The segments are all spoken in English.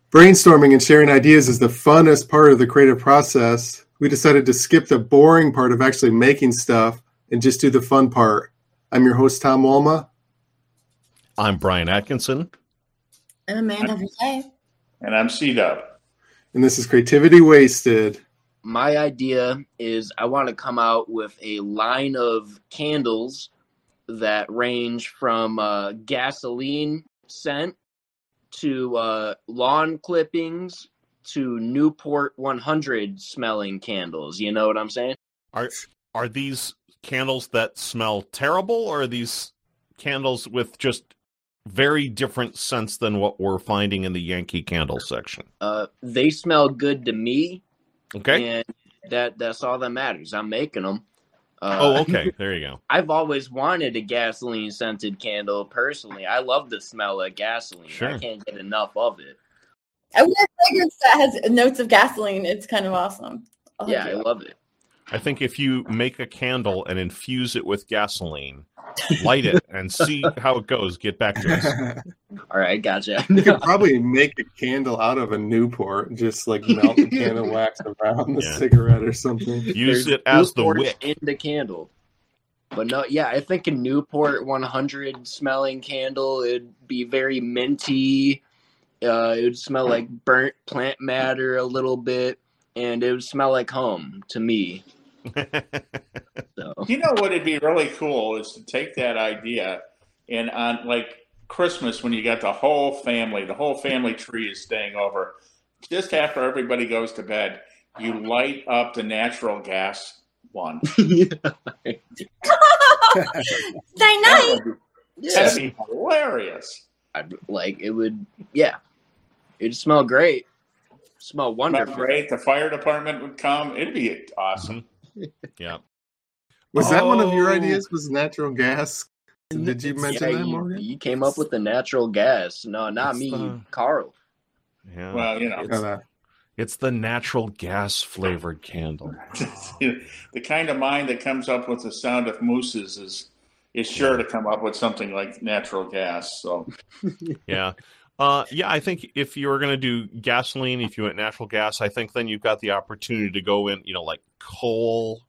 Brainstorming and sharing ideas is the funnest part of the creative process. We decided to skip the boring part of actually making stuff and just do the fun part. I'm your host, Tom Walma. I'm Brian Atkinson. I'm Amanda Versailles. And I'm C-Dub. And this is Creativity Wasted. My idea is I want to come out with a line of candles that range from gasoline scent to lawn clippings to Newport 100 smelling candles. You know what I'm saying? Are these candles that smell terrible, or are these candles with just very different scents than what we're finding in the Yankee Candle section? They smell good to me. Okay. And that's all that matters. I'm making them. Okay. There you go. I've always wanted a gasoline scented candle personally. I love the smell of gasoline. Sure. I can't get enough of it. I want a fragrance that has notes of gasoline. It's kind of awesome. I love it. I think if you make a candle and infuse it with gasoline, light it and see how it goes, get back to us. All right, gotcha. You could probably make a candle out of a Newport, just like melt the candle wax around the cigarette or something. Use it as the Newport wick. in the candle. But no, I think a Newport 100 smelling candle, it'd be very minty. It would smell like burnt plant matter a little bit, and it would smell like home to me. So. You know what would be really cool is to take that idea and on like Christmas when you got the whole family tree is staying over, just after everybody goes to bed, you light up the natural gas one. Night night. That'd be hilarious. It'd smell great. Smell wonderful. Great. The fire department would come. It'd be awesome. Yeah. Was that one of your ideas? Was natural gas? Did you mention that, Morgan? You came up with the natural gas. No, not me, Carl. Yeah. Well, you know. It's the natural gas flavored candle. The kind of mind that comes up with the sound of mooses is sure to come up with something like natural gas. So yeah. I think if you were going to do gasoline, if you went natural gas, I think then you've got the opportunity to go in, like coal,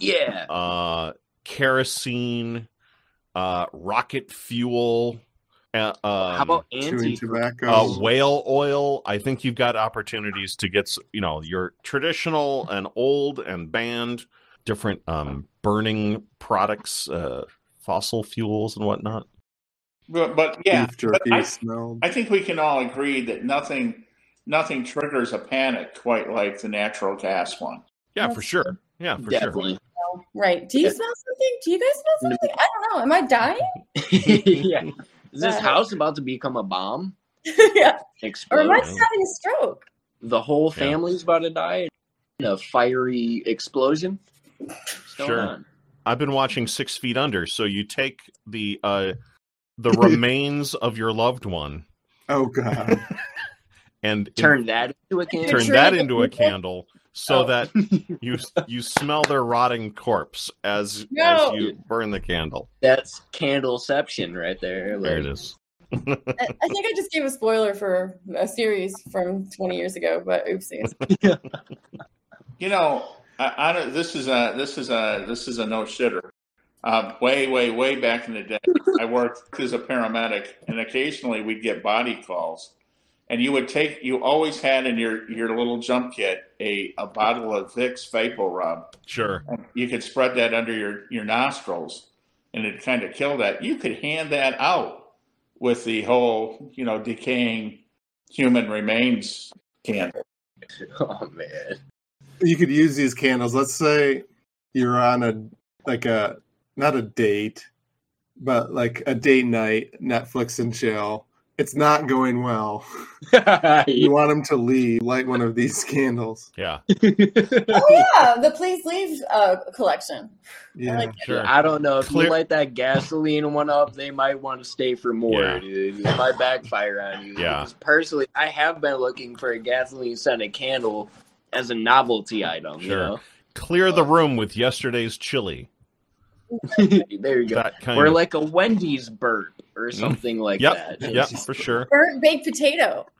kerosene, rocket fuel, how about tobacco, whale oil. I think you've got opportunities to get, your traditional and old and banned different burning products, fossil fuels and whatnot. But yeah, beef jerky smell. I think we can all agree that nothing triggers a panic quite like the natural gas one. Yeah, for sure. Yeah, for Definitely. sure. Right. Do you smell something? Do you guys smell something? I don't know. Am I dying? Yeah. Is this house about to become a bomb? Yeah. Explode? Or am I just having a stroke? The whole family's about to die in a fiery explosion? What's going on? I've been watching 6 Feet Under, so you take the remains of your loved one. Oh God! And turn that into a candle. Turn that into a candle, so that you smell their rotting corpse as you burn the candle. That's candleception right there. There it is. I think I just gave a spoiler for a series from 20 years ago, but oopsies. This is a no shitter. Way back in the day, I worked as a paramedic, and occasionally we'd get body calls. And you always had in your little jump kit a bottle of Vicks Vapor Rub. Sure. And you could spread that under your nostrils, and it'd kind of kill that. You could hand that out with the whole, decaying human remains candle. Oh, man. You could use these candles. Let's say you're on not a date, but like a date night, Netflix and chill. It's not going well. You want them to leave, light one of these candles. Yeah. Oh yeah, the Please Leave collection. Yeah, sure. I don't know. If you light that gasoline one up, they might want to stay for more, dude. It might backfire on you. Yeah. Because personally, I have been looking for a gasoline scented candle as a novelty item. Sure. Clear the room with yesterday's chili. There you go. Or like a Wendy's burp or something like that. Yep, for sure. Burnt baked potato.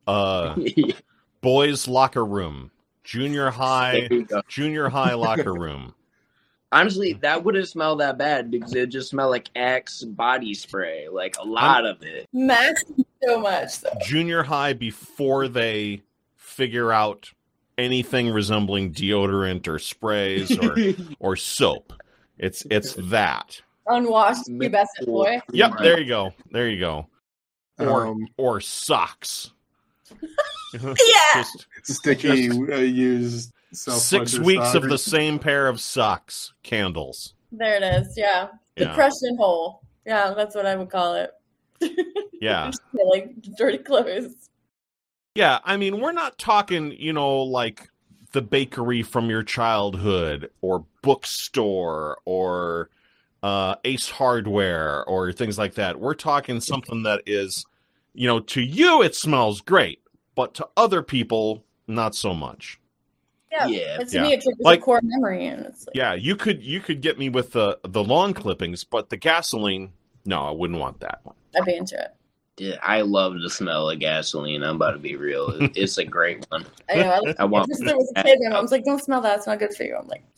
boys' locker room, junior high There you go. locker room. Honestly, that wouldn't smell that bad because it just smelled like Axe body spray, like a lot of it. Max so much though. Junior high before they figure out anything resembling deodorant or sprays or soap. It's that. Unwashed pubescent boy. Yep, there you go. Um, Or socks. Yeah. Just sticky used. 6 weeks of the same pair of socks, candles. There it is. Yeah. Depression hole. Yeah, that's what I would call it. Yeah. Like dirty clothes. Yeah, I mean, we're not talking, like the bakery from your childhood or bookstore or Ace Hardware or things like that. We're talking something that is, to you it smells great, but to other people, not so much. Yeah. But to me, it triggers a core memory. And it's like, yeah, you could get me with the lawn clippings, but the gasoline, no, I wouldn't want that one. I'd be into it. Yeah, I love the smell of gasoline. I'm about to be real. It's a great one. I know. I want there was a kid, my mom's like, "Don't smell that. It's not good for you." I'm like,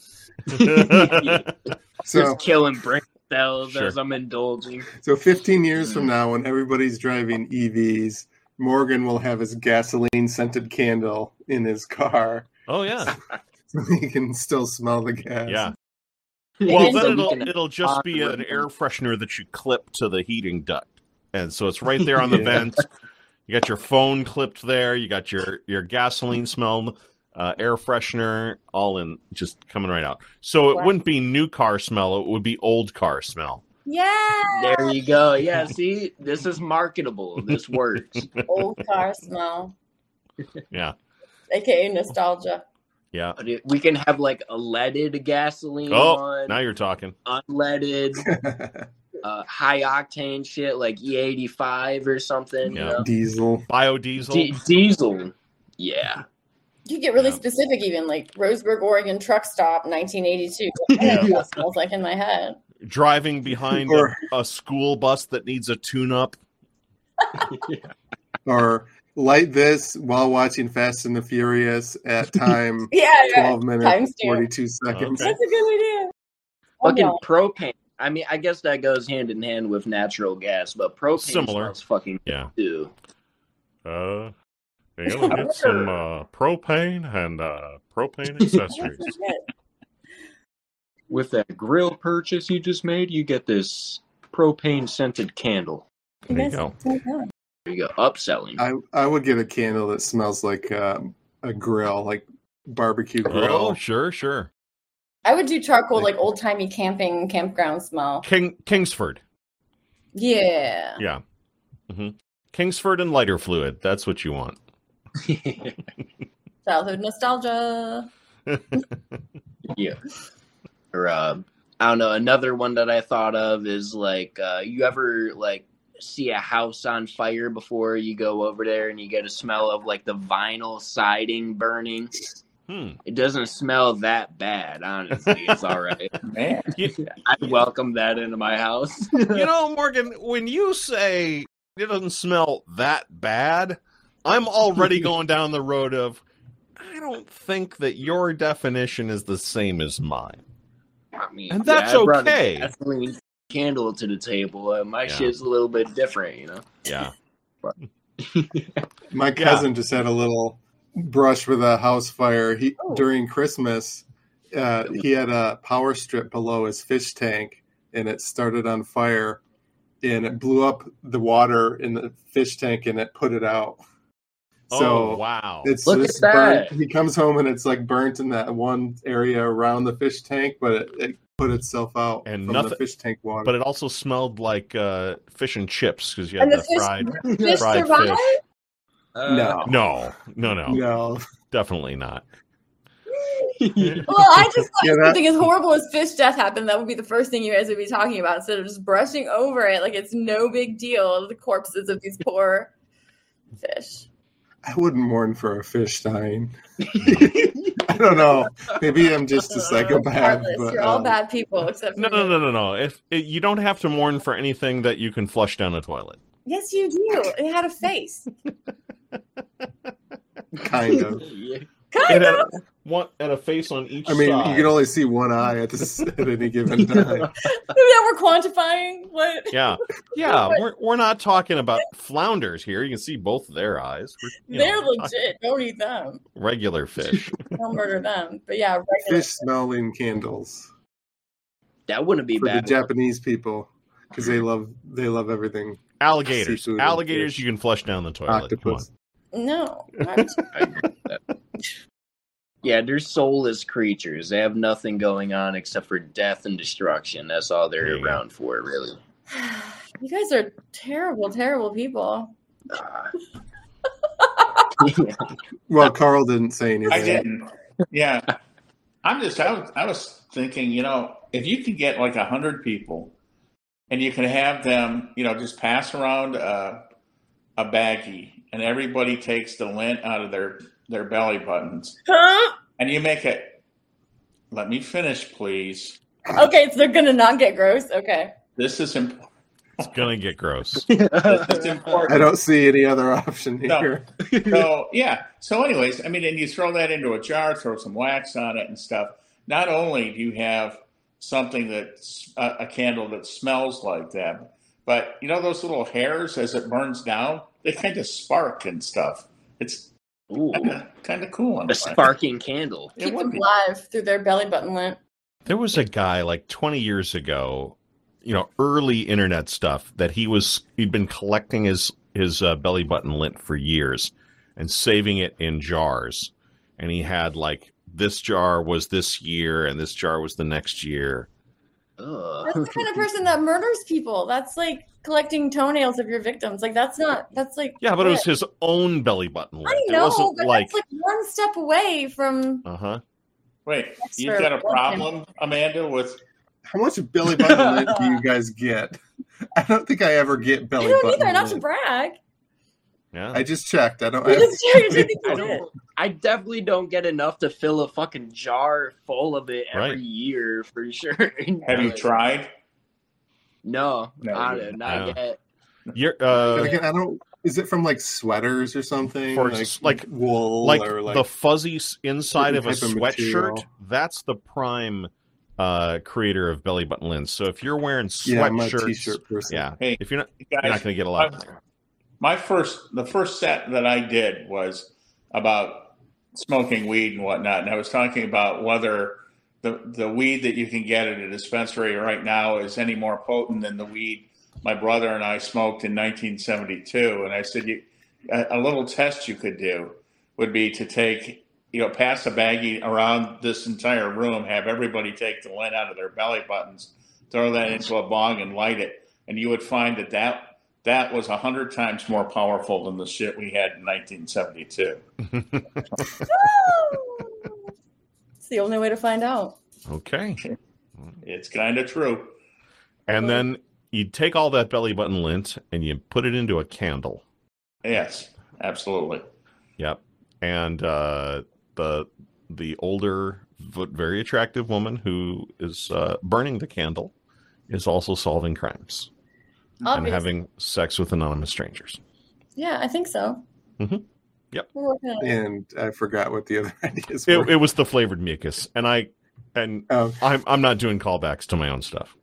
So just killing brain cells Sure. as I'm indulging. So 15 years from now, when everybody's driving EVs, Morgan will have his gasoline-scented candle in his car, Oh yeah, so he can still smell the gas. yeah. Well, Well, then then it'll just be an air freshener that you clip to the heating duct, and so it's right there on the vent. You got your phone clipped there. You got your gasoline smell, air freshener, all in, just coming right out. So it wouldn't be new car smell; it would be old car smell. yeah. There you go. Yeah, see, this is marketable. This works. Old car smell, Yeah, aka nostalgia. yeah. But we can have like a leaded gasoline Oh, one, now you're talking. unleaded, high octane shit like E85 or something. Yeah. You know? Diesel. Biodiesel. Diesel. Yeah. You get really Yeah. specific, even like Roseburg, Oregon truck stop, 1982. I know what that smells like in my head. Driving behind Or- a school bus that needs a tune-up. Or light this while watching Fast and the Furious at time Yeah, 12 minutes, Timestamp. 42 seconds. Okay. That's a good idea. Fucking Oh, propane. I mean, I guess that goes hand in hand with natural gas, but propane Similar. smells fucking Yeah. too. You get some propane and propane accessories. With that grill purchase you just made, you get this propane scented candle. There you go. There you go, upselling. I would get a candle that smells like a grill, like barbecue grill. Oh, sure. I would do charcoal, like old timey campground smell. Kingsford. Yeah. Yeah. hmm Kingsford and lighter fluid. That's what you want. Childhood nostalgia. Yeah. Or I don't know, another one that I thought of is like you ever like see a house on fire before you go over there and you get a smell of like the vinyl siding burning? It doesn't smell that bad, honestly. It's all right. Man, I welcome that into my house. Morgan, when you say it doesn't smell that bad, I'm already going down the road of, I don't think that your definition is the same as mine. I mean, And that's I brought okay. a gasoline candle to the table. My Yeah. shit's a little bit different, you know? Yeah. My cousin just had a little brush with a house fire. During Christmas, he had a power strip below his fish tank, and it started on fire, and it blew up the water in the fish tank, and it put it out. So wow. it's Look just at burnt. that. He comes home and it's like burnt in that one area around the fish tank, but it put itself out And from nothing- the fish tank water. But it also smelled like fish and chips because you had And the the fish, fried survive? fish. No. No. Definitely not. Well, I just thought Yeah, something as horrible as fish death happened. That would be the first thing you guys would be talking about instead of just brushing over it like it's no big deal. The corpses of these poor fish. I wouldn't mourn for a fish dying. I don't know. Maybe I'm just a psychopath. Heartless. But, You're all bad people except for me. No. You don't have to mourn for anything that you can flush down a toilet. Yes, you do. It had a face. Kind of. Yeah. It had had a face on each I mean, side. you can only see one eye at any given time. Now we're quantifying what. Yeah. We're not talking about flounders here. You can see both of their eyes. They're legit. Don't eat them. Regular fish. Don't murder them. But yeah, regular. Fish smelling candles That wouldn't be for the bad. Japanese people because they love everything. Alligators. Seafood and Alligators fish. you can flush down the toilet. Octopus. No. I agree with that. Yeah, they're soulless creatures. They have nothing going on except for death and destruction. That's all they're There you go. around for, really. You guys are terrible, terrible people. Well, Carl didn't say anything. I didn't. Yeah, I was thinking, if you could get like 100 people, and you can have them, just pass around a baggie, and everybody takes the lint out of their belly buttons, Huh? and you make it. Let me finish, please. Okay, so they're gonna not get gross. Okay. This is important. It's gonna get gross. This is important. I don't see any other option No. here. So yeah. So anyways, and you throw that into a jar, throw some wax on it and stuff. Not only do you have something that's a candle that smells like that, but those little hairs as it burns down, they kind of spark and stuff. It's Ooh, kind of cool. a sparking candle. It Keep would them be. alive through their belly button lint. There was a guy like 20 years ago, early internet stuff that he'd been collecting his belly button lint for years and saving it in jars. And he had like this jar was this year and this jar was the next year. Ugh. That's the kind of person that murders people. That's like collecting toenails of your victims. Like that's like Yeah, but it was his own belly button lint. I know, It wasn't but like that's like one step away from. uh-huh. Wait, That's you've for got a one problem, Amanda, with How much belly button lint do you guys get? I don't think I ever get I belly don't button either. Not to lint. brag. Yeah. I just checked. I don't. I just checked. I think I you did. don't. I definitely don't get enough to fill a fucking jar full of it every Right. year for sure. have you tried? No, No, not no. yet. You're But again, I don't. Is it from like sweaters or something? For like wool like or the fuzzy inside of a certain type of sweatshirt, material. that's the prime creator of belly button lint. So if you're wearing Yeah, I'm a sweatshirts, t-shirt person. yeah, Hey, if you're not Guys, going to get a lot. the first set that I did was about smoking weed and whatnot, and I was talking about whether the weed that you can get at a dispensary right now is any more potent than the weed my brother and I smoked in 1972. And I said, a little test you could do would be to take, pass a baggie around this entire room, have everybody take the lint out of their belly buttons, throw that into a bong and light it, and you would find that was 100 times more powerful than the shit we had in 1972. It's the only way to find out. Okay. It's kind of true. And then you take all that belly button lint and you put it into a candle. Yes, absolutely. Yep. And the older, but very attractive woman who is burning the candle is also solving crimes and Obviously. having sex with anonymous strangers. Yeah, I think so. Mhm. Yep. We're working on it. And I forgot what the other ideas were. It was the flavored mucus, and Oh. I'm not doing callbacks to my own stuff.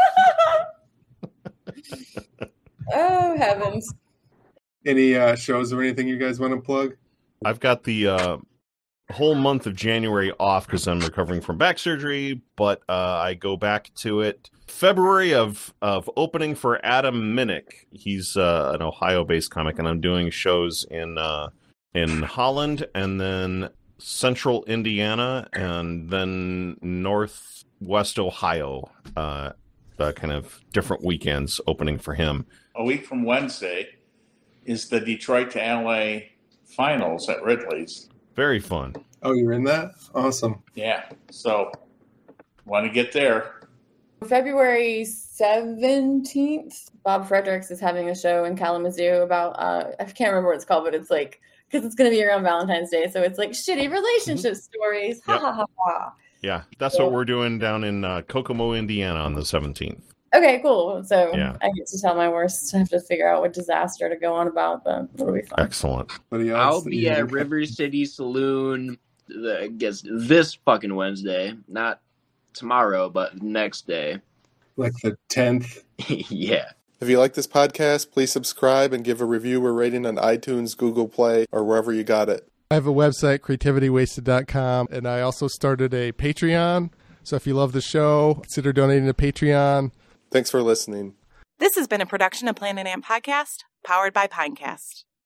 Oh heavens! Any shows or anything you guys want to plug? I've got the whole month of January off because I'm recovering from back surgery, but I go back to it February of opening for Adam Minnick. He's an Ohio-based comic, and I'm doing shows in Holland, and then Central Indiana, and then Northwest Ohio. Kind of different weekends opening for him. A week from Wednesday is the Detroit to LA finals at Ridley's. Very fun. Oh, you're in that? Awesome. Yeah, so want to get there. February 17th, Bob Fredericks is having a show in Kalamazoo about I can't remember what it's called, but it's like because it's going to be around Valentine's Day, so it's like shitty relationship stories. Ha Yep. ha ha ha. Yeah, that's what we're doing down in Kokomo, Indiana on the 17th. Okay, cool. So Yeah. I get to tell my worst. I have to figure out what disaster to go on about, but it'll be fun. Excellent. Anybody else I'll that be you at think- River City Saloon, I guess this fucking Wednesday. Not tomorrow, but next day. like the 10th. Yeah. If you like this podcast, please subscribe and give a review or rating on iTunes, Google Play, or wherever you got it. I have a website, creativitywasted.com, and I also started a Patreon. So if you love the show, consider donating to Patreon. Thanks for listening. This has been a production of Planet Amp Podcast, powered by Pinecast.